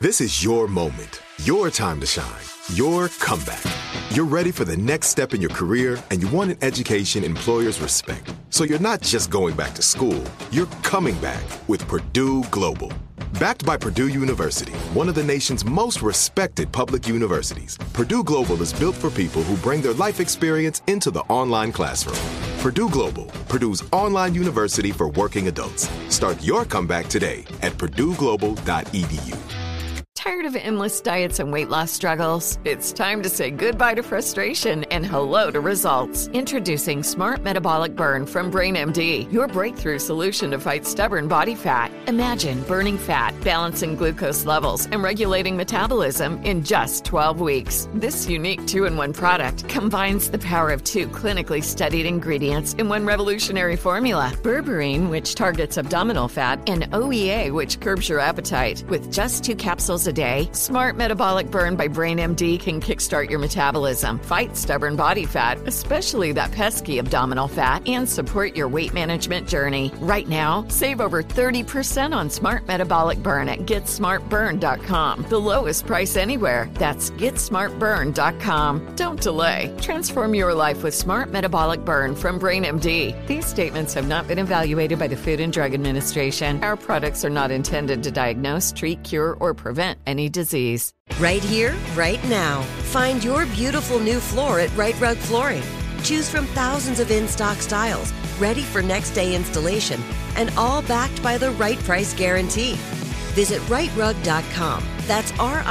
This is your moment, your time to shine, your comeback. You're ready for the next step in your career, and you want an education employers respect. So you're not just going back to school, you're coming back with Purdue Global. Backed by Purdue University, one of the nation's most respected public universities, Purdue Global is built for people who bring their life experience into the online classroom. Purdue Global, Purdue's online university for working adults. Start your comeback today at purdueglobal.edu. Tired of endless diets and weight loss struggles? It's time to say goodbye to frustration and hello to results. Introducing Smart Metabolic Burn from BrainMD, your breakthrough solution to fight stubborn body fat. Imagine burning fat, balancing glucose levels, and regulating metabolism in just 12 weeks. This unique 2-in-1 product combines the power of 2 clinically studied ingredients in one revolutionary formula. Berberine, which targets abdominal fat, and OEA, which curbs your appetite. With just 2 capsules a day, Smart Metabolic Burn by BrainMD can kickstart your metabolism, fight stubborn body fat, especially that pesky abdominal fat, and support your weight management journey. Right now, save over 30% on Smart Metabolic Burn at GetSmartBurn.com. The lowest price anywhere. That's GetSmartBurn.com. Don't delay. Transform your life with Smart Metabolic Burn from BrainMD. These statements have not been evaluated by the Food and Drug Administration. Our products are not intended to diagnose, treat, cure, or prevent any disease. Right here, right now. Find your beautiful new floor at Right Rug Flooring. Choose from thousands of in-stock styles, ready for next day installation, and all backed by the right price guarantee. Visit rightrug.com. That's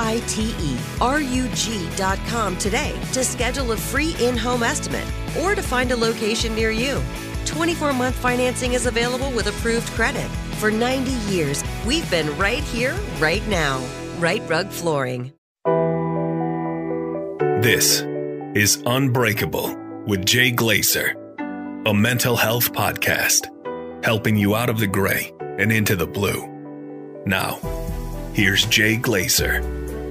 RITERUG.com today to schedule a free in-home estimate or to find a location near you. 24-month financing is available with approved credit. For 90 years, we've been right here, right now. Right Rug Flooring. This is Unbreakable with Jay Glazer, a mental health podcast, helping you out of the gray and into the blue. Now, here's Jay Glazer.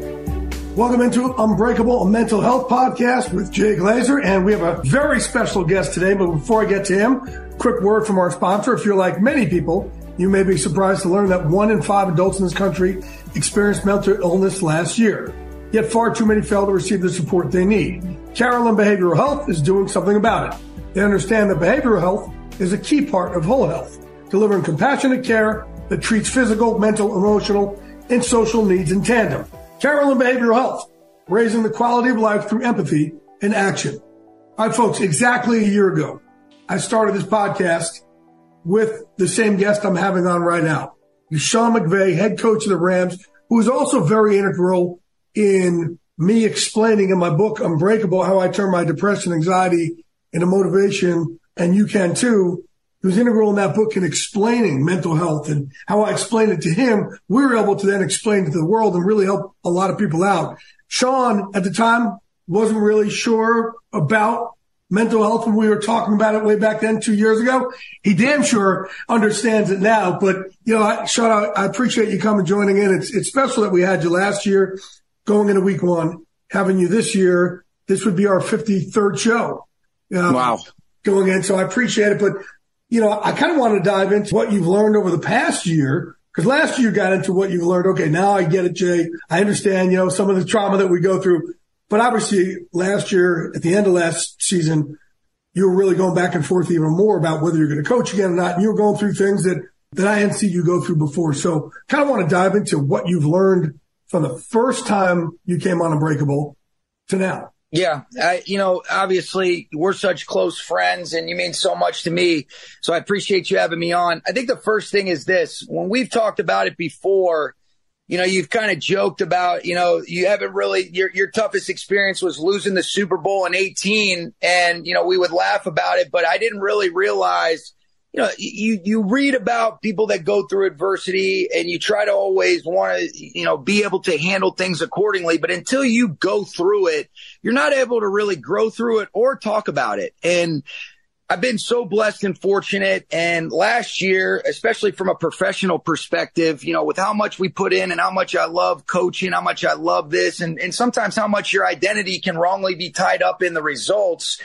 Welcome into Unbreakable, a mental health podcast with Jay Glazer, and we have a very special guest today. But before I get to him, quick word from our sponsor. If you're like many people, you may be surprised to learn that 1 in 5 adults in this country experienced mental illness last year. Yet far too many fail to receive the support they need. Carolyn Behavioral Health is doing something about it. They understand that behavioral health is a key part of whole health, delivering compassionate care that treats physical, mental, emotional, and social needs in tandem. Carolyn Behavioral Health, raising the quality of life through empathy and action. All right, folks, exactly a year ago, I started this podcast with the same guest I'm having on right now. Sean McVay, head coach of the Rams, who is also very integral in me explaining in my book, Unbreakable, how I turn my depression, anxiety into motivation, and you can too. He was integral in that book in explaining mental health, and how I explained it to him, we were able to then explain it to the world and really help a lot of people out. Sean, at the time, wasn't really sure about mental health when we were talking about it way back then 2 years ago. He damn sure understands it now. But, you know, Sean, I appreciate you coming joining in. It's special that we had you last year going into week 1, having you this year. This would be our 53rd show. Wow. Going in. So I appreciate it. But, you know, I kind of want to dive into what you've learned over the past year, because last year you got into what you've learned. Okay, now I get it, Jay. I understand, you know, some of the trauma that we go through. But obviously last year, at the end of last season, you were really going back and forth even more about whether you're going to coach again or not. And you were going through things that I hadn't seen you go through before. So kind of want to dive into what you've learned from the first time you came on Unbreakable to now. Yeah. You know, obviously we're such close friends and you mean so much to me. So I appreciate you having me on. I think the first thing is this: when we've talked about it before, you know, you've kind of joked about, you know, you haven't really, your toughest experience was losing the Super Bowl in 2018. And, you know, we would laugh about it, but I didn't really realize, you know, you read about people that go through adversity and you try to always want to, you know, be able to handle things accordingly. But until you go through it, you're not able to really grow through it or talk about it. And I've been so blessed and fortunate. And last year, especially from a professional perspective, you know, with how much we put in and how much I love coaching, how much I love this, and sometimes how much your identity can wrongly be tied up in the results,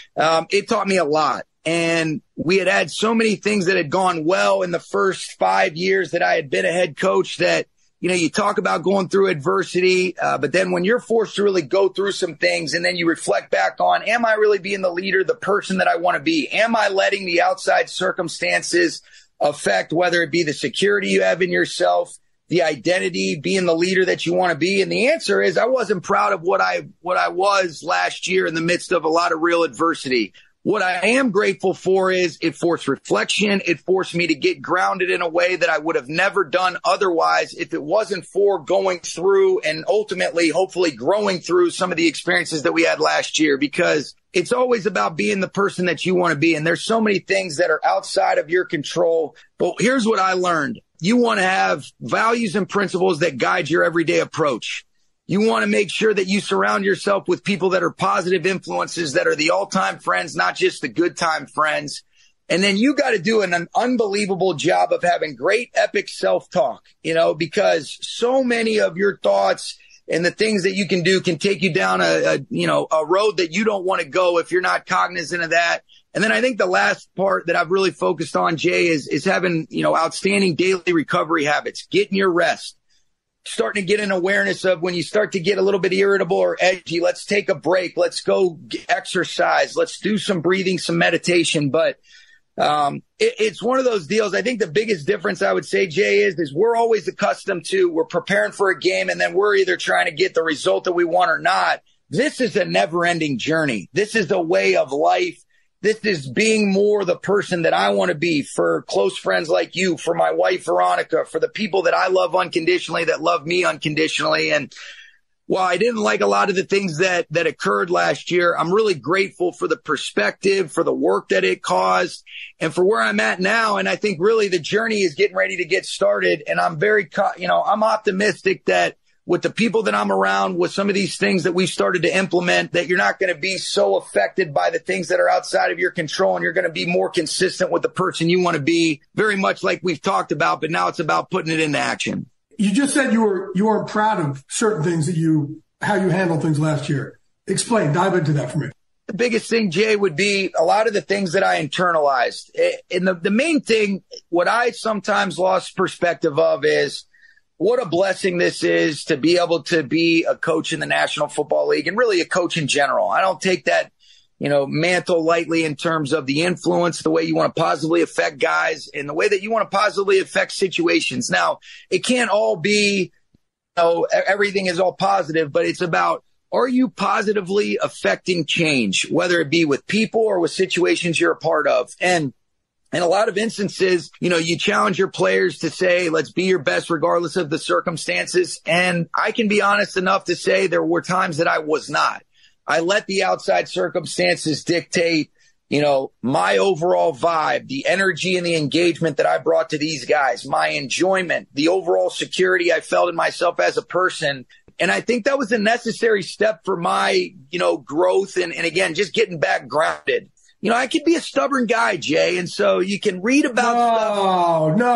it taught me a lot. And we had so many things that had gone well in the first 5 years that I had been a head coach that you talk about going through adversity, but then when you're forced to really go through some things and then you reflect back on, am I really being the leader, the person that I want to be? Am I letting the outside circumstances affect whether it be the security you have in yourself, the identity, being the leader that you want to be? And the answer is I wasn't proud of what I was last year in the midst of a lot of real adversity. What I am grateful for is it forced reflection. It forced me to get grounded in a way that I would have never done otherwise if it wasn't for going through and ultimately, hopefully growing through some of the experiences that we had last year, because it's always about being the person that you want to be. And there's so many things that are outside of your control. But here's what I learned. You want to have values and principles that guide your everyday approach. You want to make sure that you surround yourself with people that are positive influences, that are the all-time friends, not just the good time friends. And then you got to do an unbelievable job of having great epic self-talk, because so many of your thoughts and the things that you can do can take you down a road that you don't want to go if you're not cognizant of that. And then I think the last part that I've really focused on, Jay, is having, outstanding daily recovery habits, getting your rest. Starting to get an awareness of when you start to get a little bit irritable or edgy, let's take a break. Let's go exercise. Let's do some breathing, some meditation. But it's one of those deals. I think the biggest difference I would say, Jay, is we're always accustomed to, we're preparing for a game and then we're either trying to get the result that we want or not. This is a never ending journey. This is a way of life. This is being more the person that I want to be for close friends like you, for my wife, Veronica, for the people that I love unconditionally, that love me unconditionally. And while I didn't like a lot of the things that occurred last year, I'm really grateful for the perspective, for the work that it caused, and for where I'm at now. And I think really the journey is getting ready to get started. And I'm I'm optimistic that with the people that I'm around, with some of these things that we've started to implement, that you're not going to be so affected by the things that are outside of your control, and you're going to be more consistent with the person you want to be, very much like we've talked about, but now it's about putting it into action. You just said you weren't proud of certain things how you handled things last year. Explain, dive into that for me. The biggest thing, Jay, would be a lot of the things that I internalized. And the main thing, what I sometimes lost perspective of is, what a blessing this is to be able to be a coach in the National Football League and really a coach in general. I don't take that, mantle lightly in terms of the influence, the way you want to positively affect guys and the way that you want to positively affect situations. Now, it can't all be, everything is all positive, but it's about, are you positively affecting change, whether it be with people or with situations you're a part of? And in a lot of instances, you challenge your players to say, let's be your best regardless of the circumstances. And I can be honest enough to say there were times that I was not. I let the outside circumstances dictate, my overall vibe, the energy and the engagement that I brought to these guys, my enjoyment, the overall security I felt in myself as a person. And I think that was a necessary step for my, growth and again, just getting back grounded. I could be a stubborn guy, Jay, and so you can read about stuff.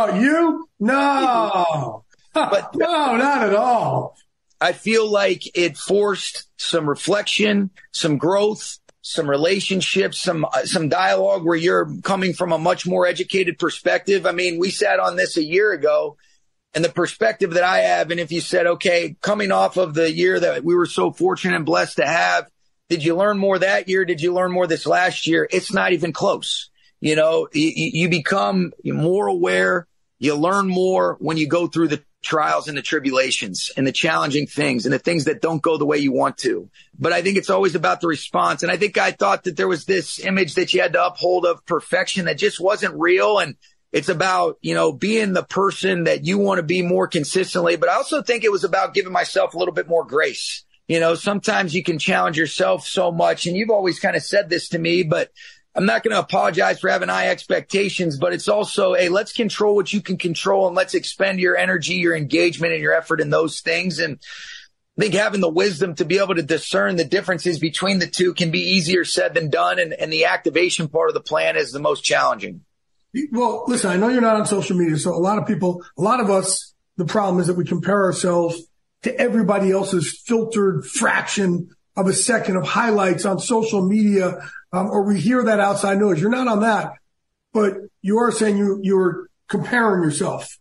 No, but no, not at all. I feel like it forced some reflection, some growth, some relationships, some dialogue where you're coming from a much more educated perspective. I mean, we sat on this a year ago, and the perspective that I have, and if you said, okay, coming off of the year that we were so fortunate and blessed to have, did you learn more that year? Did you learn more this last year? It's not even close. You become more aware. You learn more when you go through the trials and the tribulations and the challenging things and the things that don't go the way you want to. But I think it's always about the response. And I think I thought that there was this image that you had to uphold of perfection that just wasn't real. And it's about, being the person that you want to be more consistently. But I also think it was about giving myself a little bit more grace. Sometimes you can challenge yourself so much, and you've always kind of said this to me, but I'm not going to apologize for having high expectations, but it's also, hey, let's control what you can control and let's expend your energy, your engagement, and your effort in those things. And I think having the wisdom to be able to discern the differences between the two can be easier said than done. And the activation part of the plan is the most challenging. Well, listen, I know you're not on social media, so a lot of us, the problem is that we compare ourselves to everybody else's filtered fraction of a second of highlights on social media, or we hear that outside noise. You're not on that, but you are saying you're comparing yourself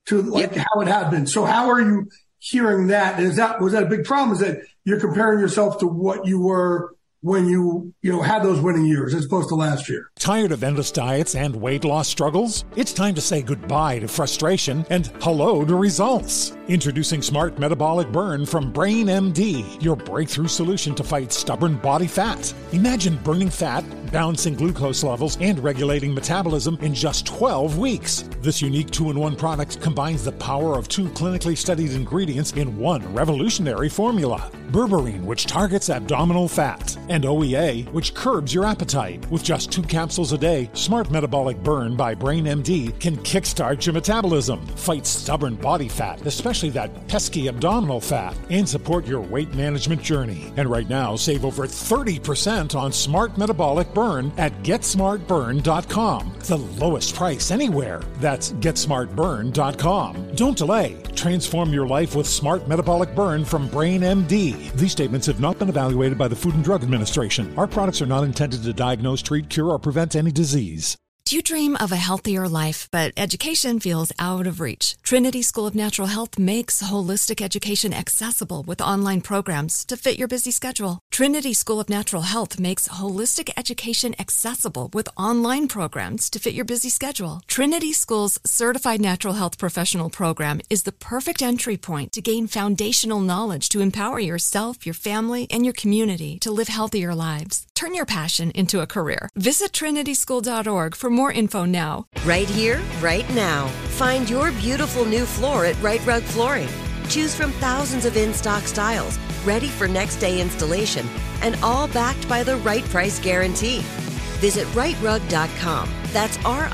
to like how it had been. So how are you hearing that? Was that a big problem? Is that you're comparing yourself to what you were when you had those winning years as opposed to last year? Tired of endless diets and weight loss struggles? It's time to say goodbye to frustration and hello to results. Introducing Smart Metabolic Burn from Brain MD, your breakthrough solution to fight stubborn body fat. Imagine burning fat, balancing glucose levels, and regulating metabolism in just 12 weeks. This unique 2-in-1 product combines the power of 2 clinically studied ingredients in one revolutionary formula. Berberine, which targets abdominal fat, and OEA, which curbs your appetite. With just 2 capsules a day, Smart Metabolic Burn by Brain MD can kickstart your metabolism, fight stubborn body fat, especially that pesky abdominal fat, and support your weight management journey. And right now, save over 30% on Smart Metabolic Burn at GetSmartBurn.com. The lowest price anywhere. That's GetSmartBurn.com. Don't delay. Transform your life with Smart Metabolic Burn from Brain MD. These statements have not been evaluated by the Food and Drug Administration. Our products are not intended to diagnose, treat, cure, or prevent any disease. Do you dream of a healthier life, but education feels out of reach? Trinity School of Natural Health makes holistic education accessible with online programs to fit your busy schedule. Trinity School of Natural Health makes holistic education accessible with online programs to fit your busy schedule. Trinity School's Certified Natural Health Professional Program is the perfect entry point to gain foundational knowledge to empower yourself, your family, and your community to live healthier lives. Turn your passion into a career. Visit trinityschool.org for more info now. Right here, right now. Find your beautiful new floor at Right Rug Flooring. Choose from thousands of in-stock styles, ready for next day installation, and all backed by the right price guarantee. Visit rightrug.com. That's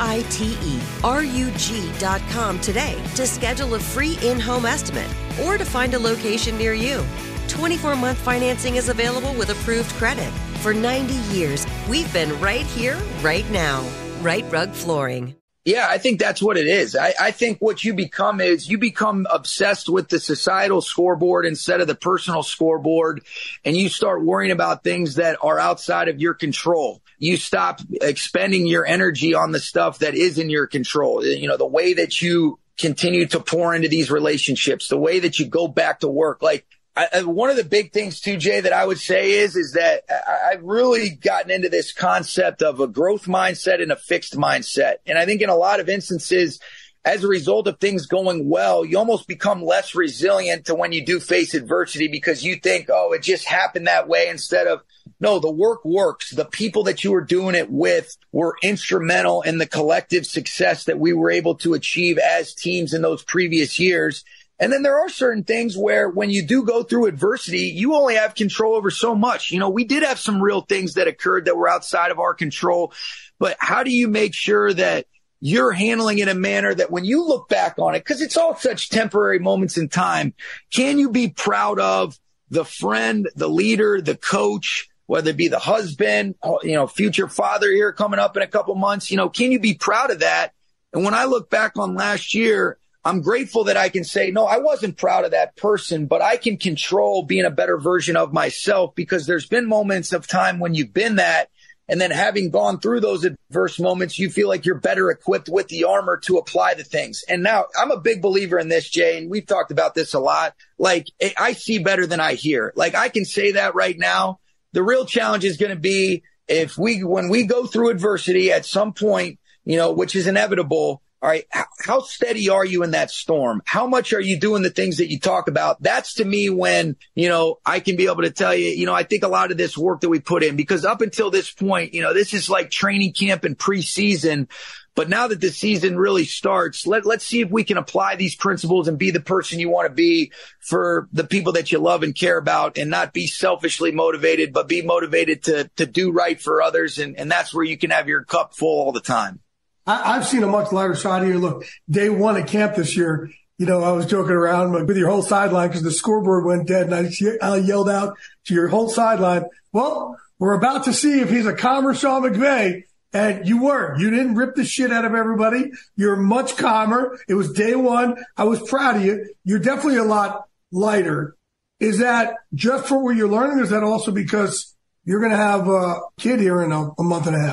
RITERUG.com today to schedule a free in-home estimate or to find a location near you. 24-month financing is available with approved credit. For 90 years, we've been right here, right now. Right Rug Flooring. Yeah, I think that's what it is. I think what you become is you become obsessed with the societal scoreboard instead of the personal scoreboard, and you start worrying about things that are outside of your control. You stop expending your energy on the stuff that is in your control. You know, the way that you continue to pour into these relationships, the way that you go back to work. Like, one of the big things too, Jay, that I would say is that I've really gotten into this concept of a growth mindset and a fixed mindset. And I think in a lot of instances, as a result of things going well, you almost become less resilient to when you do face adversity because you think, oh, it just happened that way, instead of, no, the work works. The people that you were doing it with were instrumental in the collective success that we were able to achieve as teams in those previous years. And then there are certain things where when you do go through adversity, you only have control over so much. You know, we did have some real things that occurred that were outside of our control. But how do you make sure that you're handling it in a manner that when you look back on it, because it's all such temporary moments in time, can you be proud of the friend, the leader, the coach, whether it be the husband, future father here coming up in a couple months? You know, can you be proud of that? And when I look back on last year, I'm grateful that I can say, no, I wasn't proud of that person, but I can control being a better version of myself, because there's been moments of time when you've been that. And then having gone through those adverse moments, you feel like you're better equipped with the armor to apply the things. And now I'm a big believer in this, Jay, and we've talked about this a lot. Like, I see better than I hear. Like, I can say that right now. The real challenge is going to be when we go through adversity at some point, which is inevitable. All right, how steady are you in that storm? How much are you doing the things that you talk about? That's to me when, I can be able to tell you, I think a lot of this work that we put in, because up until this point, this is like training camp and preseason. But now that the season really starts, let's see if we can apply these principles and be the person you want to be for the people that you love and care about, and not be selfishly motivated, but be motivated to do right for others. And that's where you can have your cup full all the time. I've seen a much lighter side of you. Look, day one at camp this year, I was joking around with your whole sideline because the scoreboard went dead, and I yelled out to your whole sideline, well, we're about to see if he's a calmer Sean McVay. And you were. You didn't rip the shit out of everybody. You're much calmer. It was day one. I was proud of you. You're definitely a lot lighter. Is that just for what you're learning, or is that also because you're going to have a kid here in a month and a half?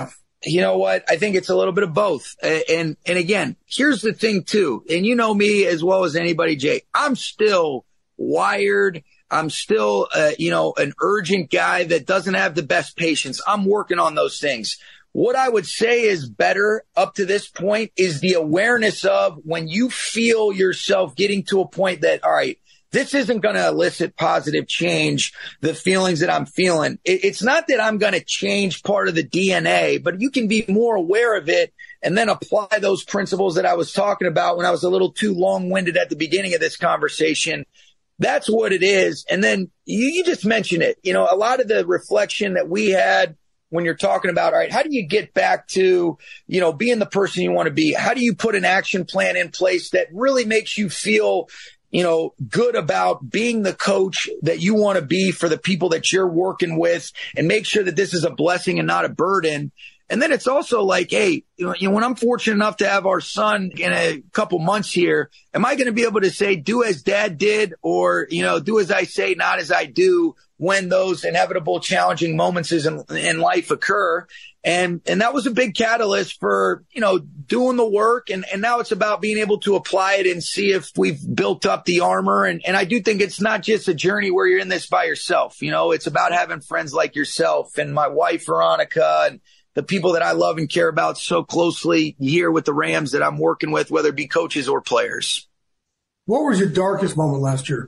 You know what? I think it's a little bit of both. And again, here's the thing too. And you know me as well as anybody, Jay. I'm still wired. I'm still, an urgent guy that doesn't have the best patience. I'm working on those things. What I would say is better up to this point is the awareness of when you feel yourself getting to a point that, all right, this isn't going to elicit positive change, the feelings that I'm feeling. It's not that I'm going to change part of the DNA, but you can be more aware of it and then apply those principles that I was talking about when I was a little too long-winded at the beginning of this conversation. That's what it is. And then you just mentioned it. You know, a lot of the reflection that we had when you're talking about, all right, how do you get back to, being the person you want to be? How do you put an action plan in place that really makes you feel, good about being the coach that you want to be for the people that you're working with, and make sure that this is a blessing and not a burden? And then it's also like, hey, when I'm fortunate enough to have our son in a couple months here, am I going to be able to say, do as dad did, or, do as I say, not as I do, when those inevitable challenging moments in life occur? And that was a big catalyst for, doing the work. And now it's about being able to apply it and see if we've built up the armor. And I do think it's not just a journey where you're in this by yourself. It's about having friends like yourself and my wife, Veronica, and the people that I love and care about so closely here with the Rams that I'm working with, whether it be coaches or players. What was your darkest moment last year?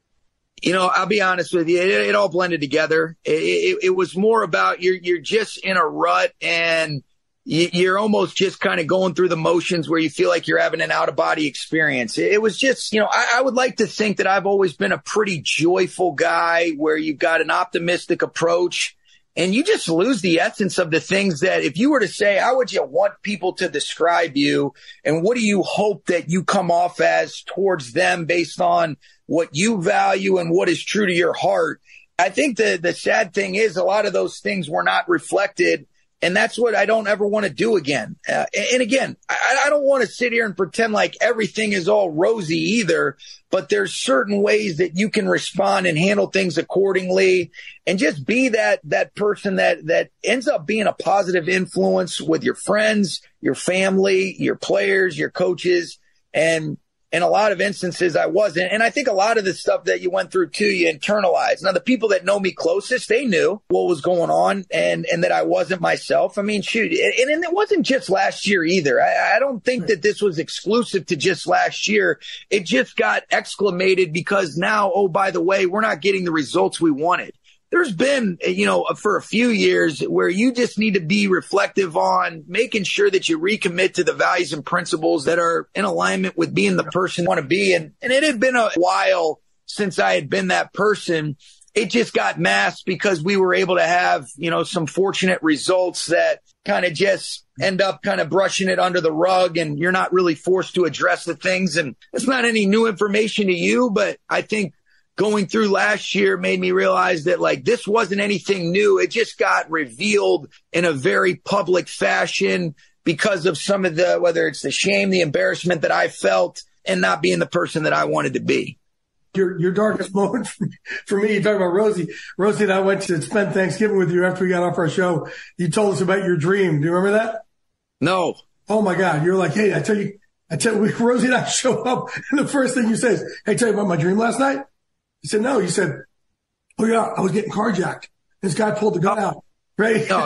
I'll be honest with you. It all blended together. It was more about you're just in a rut, and you're almost just kind of going through the motions where you feel like you're having an out-of-body experience. It was just, I would like to think that I've always been a pretty joyful guy where you've got an optimistic approach. And you just lose the essence of the things that, if you were to say, how would you want people to describe you? And what do you hope that you come off as towards them based on what you value and what is true to your heart? I think the sad thing is a lot of those things were not reflected. And that's what I don't ever want to do again. And again, I don't want to sit here and pretend like everything is all rosy either, but there's certain ways that you can respond and handle things accordingly, and just be that person that ends up being a positive influence with your friends, your family, your players, your coaches. And in a lot of instances, I wasn't. And I think a lot of the stuff that you went through, too, you internalized. Now, the people that know me closest, they knew what was going on and that I wasn't myself. I mean, shoot. And it wasn't just last year either. I don't think that this was exclusive to just last year. It just got exclamated because now, oh, by the way, we're not getting the results we wanted. There's been, for a few years where you just need to be reflective on making sure that you recommit to the values and principles that are in alignment with being the person you want to be. And it had been a while since I had been that person. It just got masked because we were able to have, some fortunate results that kind of just end up kind of brushing it under the rug, and you're not really forced to address the things. And it's not any new information to you, but I think going through last year made me realize that, like, this wasn't anything new. It just got revealed in a very public fashion because of some of the, whether it's the shame, the embarrassment that I felt, and not being the person that I wanted to be. Your darkest moment for me, you talk about Rosie. Rosie and I went to spend Thanksgiving with you after we got off our show. You told us about your dream. Do you remember that? No. Oh my God. You're like, hey, I tell you, Rosie and I show up, and the first thing you say is, hey, tell you about my dream last night? You said, no. You said, oh, yeah, I was getting carjacked. This guy pulled the gun out. Right? No.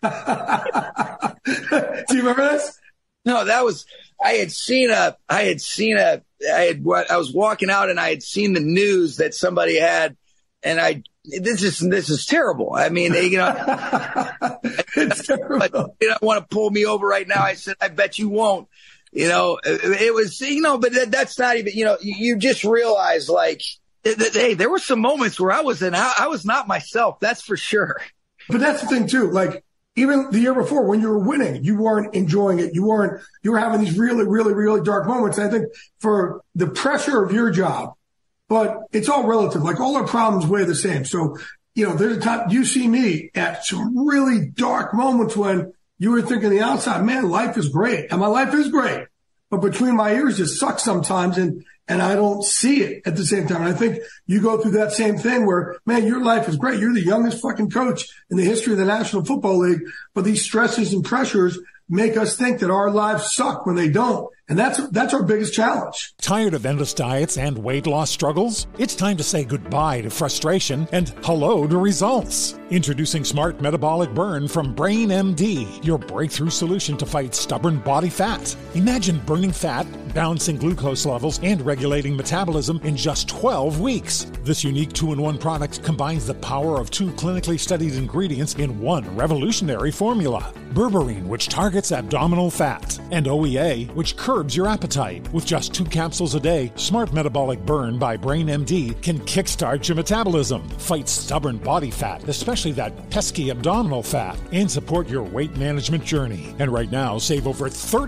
Do you remember this? No, that was, I was walking out and I had seen the news that somebody had, and this is terrible. I mean, it's terrible. But they don't want to pull me over right now. I said, I bet you won't. It was, but that's not even, you just realize, like, hey, there were some moments where I was not myself. That's for sure. But that's the thing too. Like, even the year before when you were winning, you weren't enjoying it. You were having these really, really, really dark moments. And I think for the pressure of your job, but it's all relative. Like, all our problems weigh the same. So, there's a time you see me at some really dark moments when you were thinking the outside, man, life is great. And my life is great. But between my ears just sucks sometimes. And and I don't see it at the same time. And I think you go through that same thing where, man, your life is great. You're the youngest fucking coach in the history of the National Football League, but these stresses and pressures make us think that our lives suck when they don't. And that's our biggest challenge. Tired of endless diets and weight loss struggles? It's time to say goodbye to frustration and hello to results. Introducing Smart Metabolic Burn from Brain MD, your breakthrough solution to fight stubborn body fat. Imagine burning fat, balancing glucose levels, and regulating metabolism in just 12 weeks. This unique 2-in-1 product combines the power of 2 clinically studied ingredients in one revolutionary formula. Berberine, which targets abdominal fat, and OEA, which curbs your appetite. With just 2 capsules a day, Smart Metabolic Burn by Brain MD can kickstart your metabolism, fight stubborn body fat, especially that pesky abdominal fat, and support your weight management journey. And right now, save over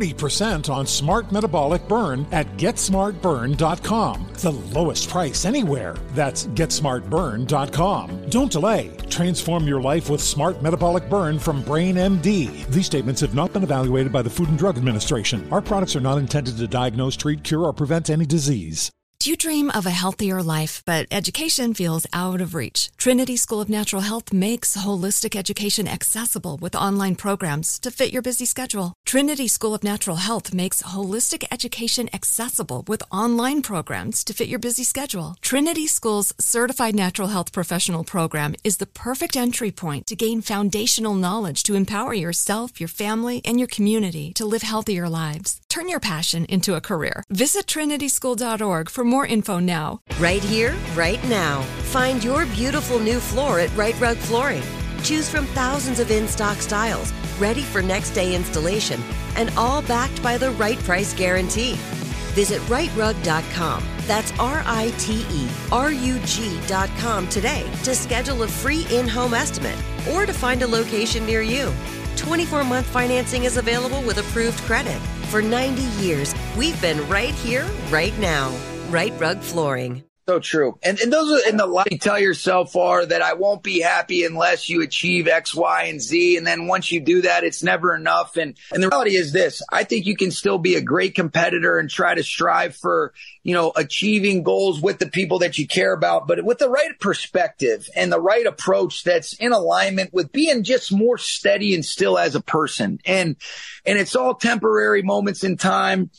30% on Smart Metabolic Burn at GetSmartBurn.com. The lowest price anywhere. That's GetSmartBurn.com. Don't delay. Transform your life with Smart Metabolic Burn from Brain MD. These statements have not been evaluated by the Food and Drug Administration. Our products are not intended to diagnose, treat, cure, or prevent any disease. Do you dream of a healthier life, but education feels out of reach? Trinity School of Natural Health makes holistic education accessible with online programs to fit your busy schedule. Trinity School of Natural Health makes holistic education accessible with online programs to fit your busy schedule. Trinity School's Certified Natural Health Professional Program is the perfect entry point to gain foundational knowledge to empower yourself, your family, and your community to live healthier lives. Turn your passion into a career. Visit trinityschool.org for more info now. Right here, right now. Find your beautiful new floor at Right Rug Flooring. Choose from thousands of in-stock styles, ready for next day installation, and all backed by the right price guarantee. Visit rightrug.com. That's RITERUG.com today to schedule a free in-home estimate or to find a location near you. 24-month financing is available with approved credit. For 90 years, we've been right here, right now. Right Rug Flooring. So true. And those are in the life you tell yourself are that I won't be happy unless you achieve X, Y, and Z. And then once you do that, it's never enough. And the reality is this. I think you can still be a great competitor and try to strive for, achieving goals with the people that you care about, but with the right perspective and the right approach that's in alignment with being just more steady and still as a person. And it's all temporary moments in time.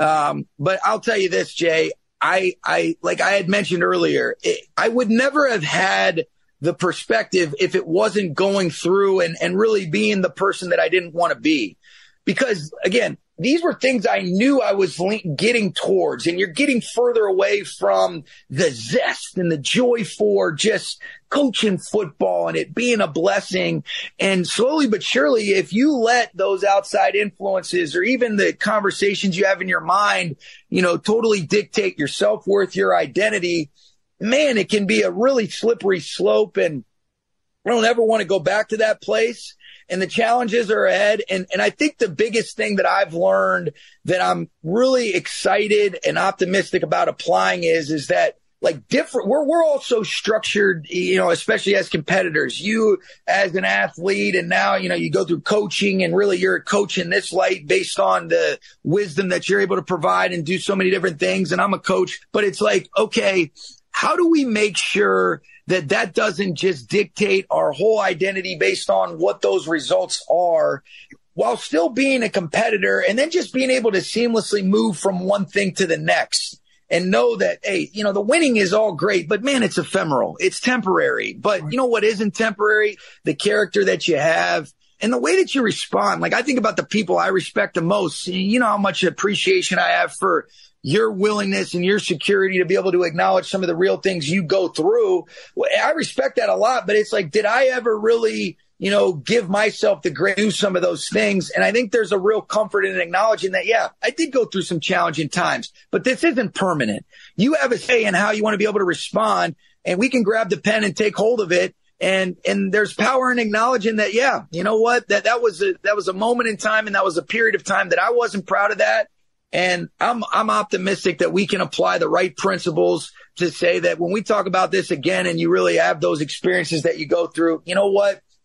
But I'll tell you this, Jay. I like I had mentioned earlier, I would never have had the perspective if it wasn't going through and really being the person that I didn't want to be. Because again, these were things I knew I was getting towards, and you're getting further away from the zest and the joy for just coaching football and it being a blessing. And slowly but surely, if you let those outside influences or even the conversations you have in your mind, totally dictate your self-worth, your identity, man, it can be a really slippery slope. And I don't ever want to go back to that place. And the challenges are ahead. And I think the biggest thing that I've learned that I'm really excited and optimistic about applying is that we're all so structured, especially as competitors, you as an athlete. And now, you go through coaching and really you're a coach in this light based on the wisdom that you're able to provide and do so many different things. And I'm a coach, but it's like, okay, how do we make sure that doesn't just dictate our whole identity based on what those results are, while still being a competitor and then just being able to seamlessly move from one thing to the next and know that, hey, the winning is all great, but man, it's ephemeral. It's temporary. But you know what isn't temporary? The character that you have and the way that you respond. Like I think about the people I respect the most. You know how much appreciation I have for your willingness and your security to be able to acknowledge some of the real things you go through. I respect that a lot, but it's like, did I ever really, give myself the grace to do some of those things? And I think there's a real comfort in acknowledging that, yeah, I did go through some challenging times, but this isn't permanent. You have a say in how you want to be able to respond, and we can grab the pen and take hold of it. And there's power in acknowledging that, yeah, you know what, that was a moment in time, and that was a period of time that I wasn't proud of that. And I'm optimistic that we can apply the right principles to say that when we talk about this again and you really have those experiences that you go through, you know what?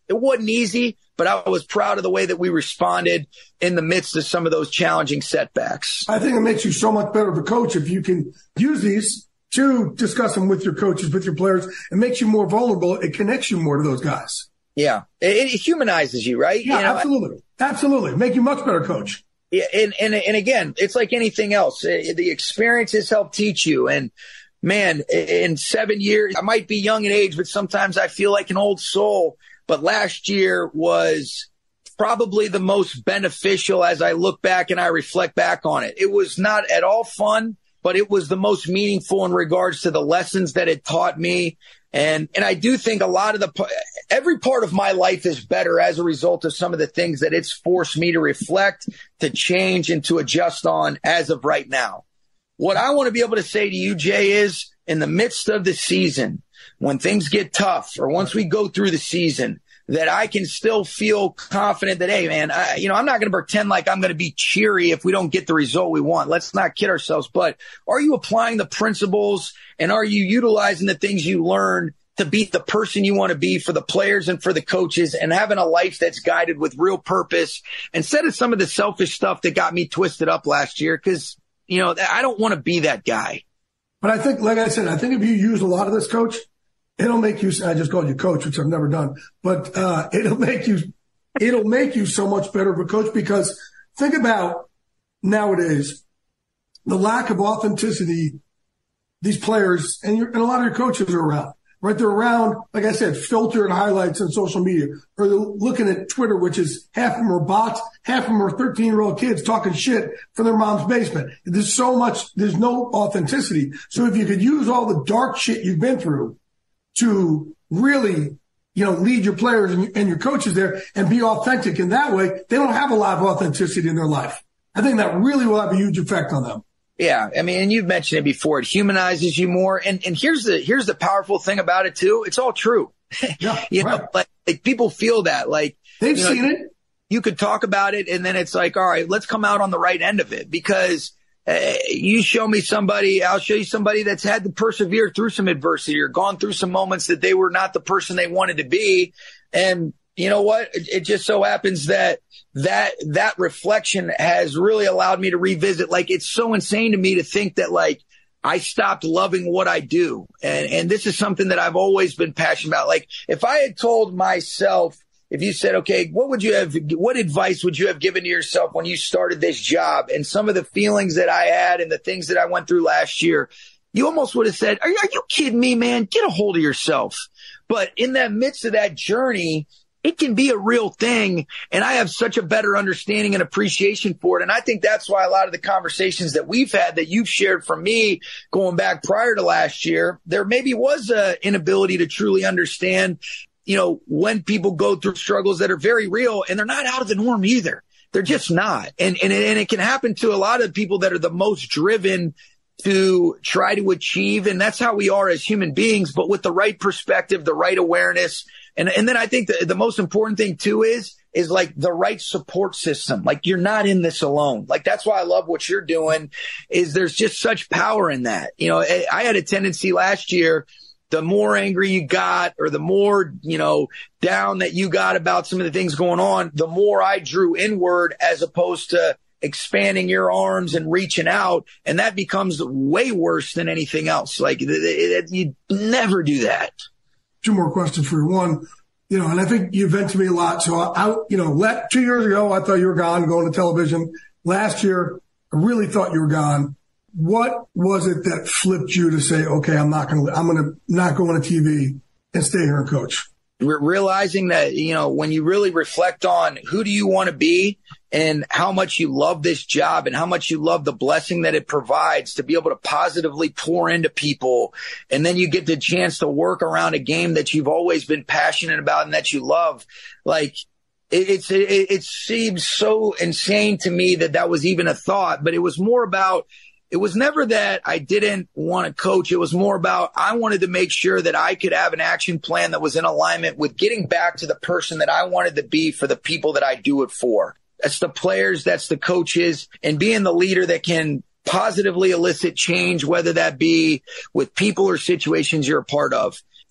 It wasn't easy, but I was proud of the way that we responded in the midst of some of those challenging setbacks. I think it makes you so much better of a coach if you can use these to discuss them with your coaches, with your players. It makes you more vulnerable. It connects you more to those guys. Yeah. It humanizes you, right? Yeah, absolutely. Absolutely. Make you a much better coach. Yeah. And again, it's like anything else. The experiences help teach you. And man, in 7 years, I might be young in age, but sometimes I feel like an old soul. But last year was probably the most beneficial as I look back and I reflect back on it. It was not at all fun, but it was the most meaningful in regards to the lessons that it taught me. And I do think a lot of every part of my life is better as a result of some of the things that it's forced me to reflect, to change, and to adjust on as of right now. What I want to be able to say to you, Jay, is in the midst of the season, when things get tough or once we go through the season, that I can still feel confident that, hey, man, I'm not going to pretend like I'm going to be cheery if we don't get the result we want. Let's not kid ourselves. But are you applying the principles and are you utilizing the things you learn to be the person you want to be for the players and for the coaches and having a life that's guided with real purpose instead of some of the selfish stuff that got me twisted up last year? Because, I don't want to be that guy. But I think, like I said, I think if you use a lot of this, Coach, it'll make you, I just called you coach, which I've never done, but it'll make you so much better of a coach because think about nowadays, the lack of authenticity these players and a lot of your coaches are around, right? They're around, like I said, filtered highlights on social media, or they're looking at Twitter, which is half of them are bots, half of them are 13-year-old kids talking shit from their mom's basement. There's no authenticity. So if you could use all the dark shit you've been through to really, lead your players and your coaches there and be authentic in that way, they don't have a lot of authenticity in their life. I think that really will have a huge effect on them. Yeah. I mean, and you've mentioned it before. It humanizes you more. And here's the powerful thing about it too. It's all true. Yeah, like people feel that like they've seen it. You could talk about it and then it's like, all right, let's come out on the right end of it because you show me somebody, I'll show you somebody that's had to persevere through some adversity or gone through some moments that they were not the person they wanted to be. And you know what? It just so happens that reflection has really allowed me to revisit. Like, it's so insane to me to think that like I stopped loving what I do. And this is something that I've always been passionate about. Like if I had told myself, if you said, okay, what advice would you have given to yourself when you started this job and some of the feelings that I had and the things that I went through last year, you almost would have said, are you kidding me, man? Get a hold of yourself. But in that midst of that journey, it can be a real thing. And I have such a better understanding and appreciation for it. And I think that's why a lot of the conversations that we've had that you've shared from me going back prior to last year, there maybe was an inability to truly understand when people go through struggles that are very real and they're not out of the norm either. They're just not. And it can happen to a lot of people that are the most driven to try to achieve. And that's how we are as human beings, but with the right perspective, the right awareness. And then I think the most important thing too is like the right support system. Like you're not in this alone. Like that's why I love what you're doing is there's just such power in that. I had a tendency last year, the more angry you got or the more, down that you got about some of the things going on, the more I drew inward as opposed to expanding your arms and reaching out. And that becomes way worse than anything else. Like you never do that. Two more questions for you. One, and I think you vent to me a lot. So 2 years ago, I thought you were gone going to television. Last year, I really thought you were gone. What was it that flipped you to say, okay, I'm not going to not go on TV and stay here and coach? We're realizing that, when you really reflect on who do you want to be and how much you love this job and how much you love the blessing that it provides to be able to positively pour into people. And then you get the chance to work around a game that you've always been passionate about and that you love. Like it seems so insane to me that was even a thought, but it was more about, it was never that I didn't want to coach. It was more about I wanted to make sure that I could have an action plan that was in alignment with getting back to the person that I wanted to be for the people that I do it for. That's the players, that's the coaches, and being the leader that can positively elicit change, whether that be with people or situations you're a part of.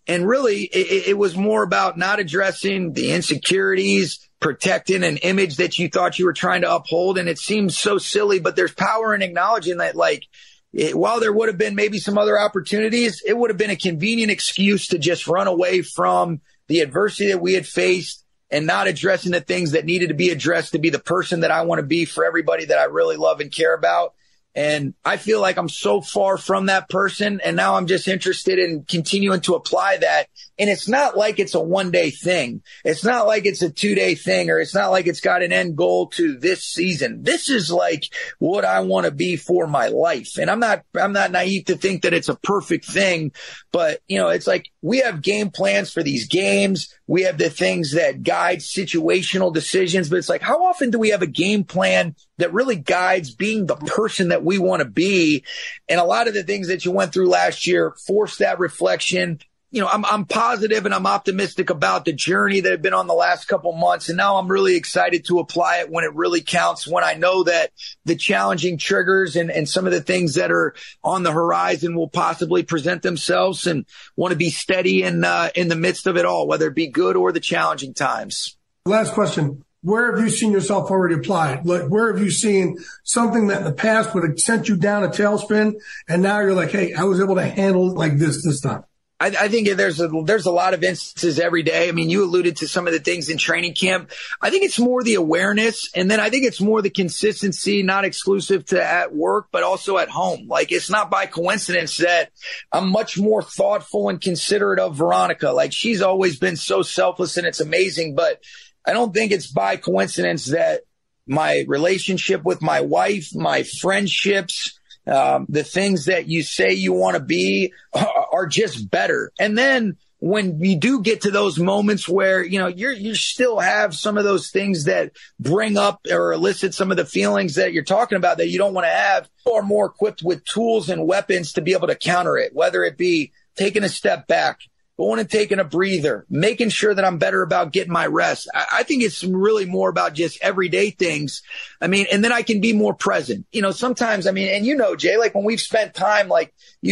And really, it was more about not addressing the insecurities, protecting an image that you thought you were trying to uphold. And it seems so silly, but there's power in acknowledging that, like, while there would have been maybe some other opportunities, it would have been a convenient excuse to just run away from the adversity that we had faced and not addressing the things that needed to be addressed to be the person that I want to be for everybody that I really love and care about. And I feel like I'm so far from that person. And now I'm just interested in continuing to apply that. And it's not like it's a one-day thing. It's not like it's a 2-day thing, or it's not like it's got an end goal to this season. This is like what I want to be for my life. And I'm not naive to think that it's a perfect thing, but it's like we have game plans for these games. We have the things that guide situational decisions, but it's like, how often do we have a game plan that really guides being the person that we want to be? And a lot of the things that you went through last year forced that reflection. I'm positive and I'm optimistic about the journey that I've been on the last couple months. And now I'm really excited to apply it when it really counts, when I know that the challenging triggers and some of the things that are on the horizon will possibly present themselves, and want to be steady in the midst of it all, whether it be good or the challenging times. Last question. Where have you seen yourself already applied? Like, where have you seen something that in the past would have sent you down a tailspin, and now you're like, hey, I was able to handle it like this time? I think there's a lot of instances every day. I mean, you alluded to some of the things in training camp. I think it's more the awareness, and then I think it's more the consistency, not exclusive to at work, but also at home. Like, it's not by coincidence that I'm much more thoughtful and considerate of Veronica. Like, she's always been so selfless, and it's amazing, but I don't think it's by coincidence that my relationship with my wife, my friendships, the things that you say you want to be are just better. And then when you do get to those moments where, you still have some of those things that bring up or elicit some of the feelings that you're talking about that you don't want to have, or more equipped with tools and weapons to be able to counter it, whether it be taking a step back, going and taking a breather, making sure that I'm better about getting my rest. I think it's really more about just everyday things. I mean, and then I can be more present. Sometimes, I mean, and Jay, like when we've spent time, like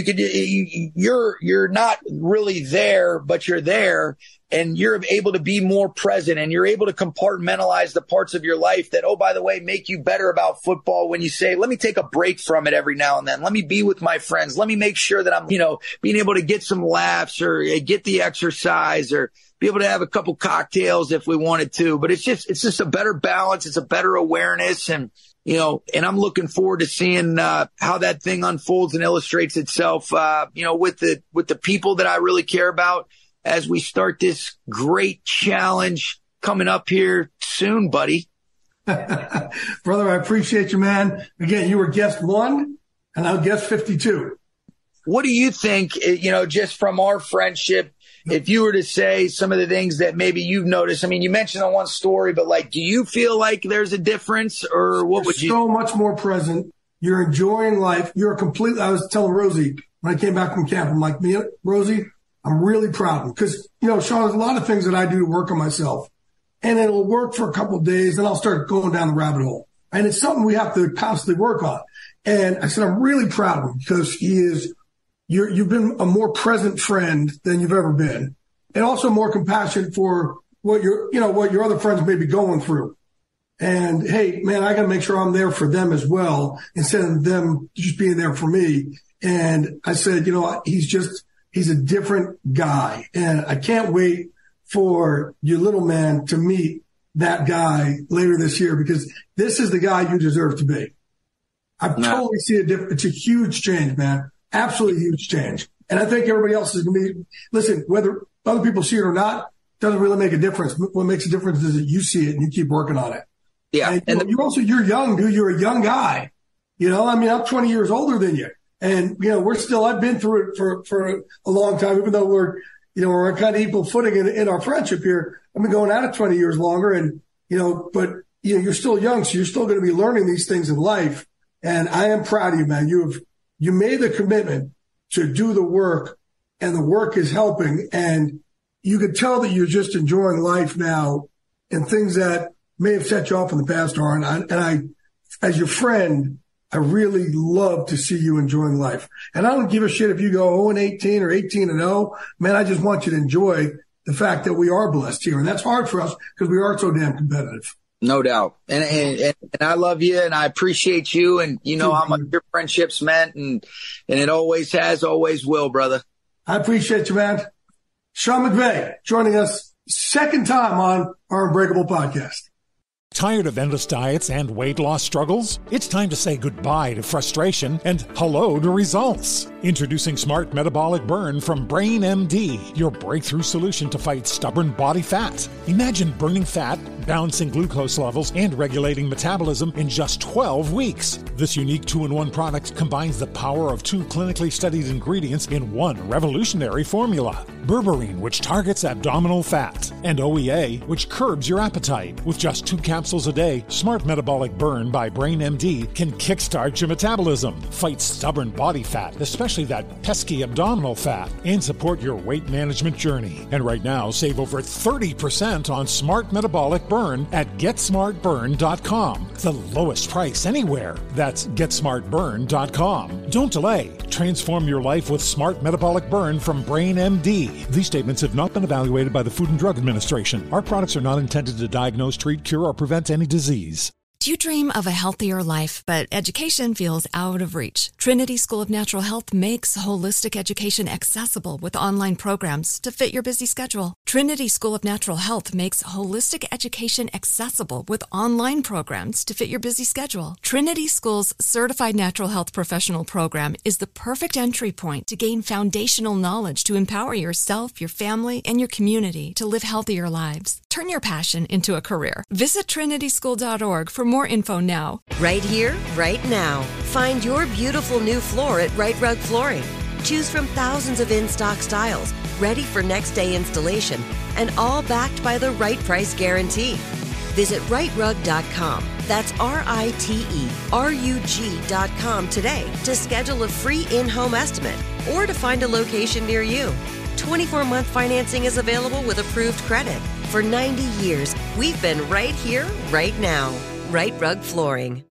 you're not really there, but you're there, and you're able to be more present, and you're able to compartmentalize the parts of your life that, oh, by the way, make you better about football. When you say, let me take a break from it every now and then. Let me be with my friends. Let me make sure that I'm, being able to get some laughs or get the exercise or be able to have a couple cocktails if we wanted to. But it's just a better balance. It's a better awareness. And, and I'm looking forward to seeing how that thing unfolds and illustrates itself, with the people that I really care about as we start this great challenge coming up here soon, buddy. Brother, I appreciate you, man. Again, you were guest 1 and I'm guest 52. What do you think, just from our friendship, if you were to say some of the things that maybe you've noticed? I mean, you mentioned on one story, but like, do you feel like there's a difference, or what would you? So much more present. You're enjoying life. I was telling Rosie when I came back from camp, I'm like, Rosie, I'm really proud because, Sean, there's a lot of things that I do to work on myself, and it'll work for a couple of days, and I'll start going down the rabbit hole. And it's something we have to constantly work on. And I said, I'm really proud of him because you've been a more present friend than you've ever been, and also more compassionate for what your other friends may be going through. And hey, man, I got to make sure I'm there for them as well, instead of them just being there for me. And I said, he's a different guy, and I can't wait for your little man to meet that guy later this year, because this is the guy you deserve to be. I totally see a difference. It's a huge change, man. Absolutely huge change. And I think everybody else is going to be, listen, whether other people see it or not, doesn't really make a difference. What makes a difference is that you see it and you keep working on it. Yeah. And you're young, dude. You're a young guy. I'm 20 years older than you. And, I've been through it for a long time, even though we're on kind of equal footing in our friendship here. I've been going at it 20 years longer, and, but you're still young, so you're still going to be learning these things in life. And I am proud of you, man. You made the commitment to do the work, and the work is helping. And you can tell that you're just enjoying life now, and things that may have set you off in the past aren't. And I, as your friend, I really love to see you enjoying life. And I don't give a shit if you go 0-18 or 18-0. Man, I just want you to enjoy the fact that we are blessed here. And that's hard for us because we are so damn competitive. No doubt. And I love you and I appreciate you. And you know how much your friendship's meant and it always has, always will, brother. I appreciate you, man. Sean McVay joining us second time on our Unbreakable podcast. Tired of endless diets and weight loss struggles? It's time to say goodbye to frustration and hello to results. Introducing Smart Metabolic Burn from Brain MD, your breakthrough solution to fight stubborn body fat. Imagine burning fat, balancing glucose levels, and regulating metabolism in just 12 weeks. This unique 2-in-1 product combines the power of 2 clinically studied ingredients in one revolutionary formula. Berberine, which targets abdominal fat, and OEA, which curbs your appetite. With just 2 capsules a day, Smart Metabolic Burn by Brain MD can kickstart your metabolism, fight stubborn body fat, especially that pesky abdominal fat, and support your weight management journey. And right now, save over 30% on Smart Metabolic Burn at GetSmartBurn.com. The lowest price anywhere. That's GetSmartBurn.com. Don't delay. Transform your life with Smart Metabolic Burn from Brain MD. These statements have not been evaluated by the Food and Drug Administration. Our products are not intended to diagnose, treat, cure, or prevent any disease. Do you dream of a healthier life, but education feels out of reach? Trinity School of Natural Health makes holistic education accessible with online programs to fit your busy schedule. Trinity School of Natural Health makes holistic education accessible with online programs to fit your busy schedule. Trinity School's Certified Natural Health Professional Program is the perfect entry point to gain foundational knowledge to empower yourself, your family, and your community to live healthier lives. Turn your passion into a career. Visit trinityschool.org for more info now. Right here, right now. Find your beautiful new floor at Right Rug Flooring. Choose from thousands of in-stock styles, ready for next day installation, and all backed by the right price guarantee. Visit rightrug.com. That's RITERUG.com today to schedule a free in-home estimate or to find a location near you. 24-month financing is available with approved credit. For 90 years, we've been right here, right now. Right Rug Flooring.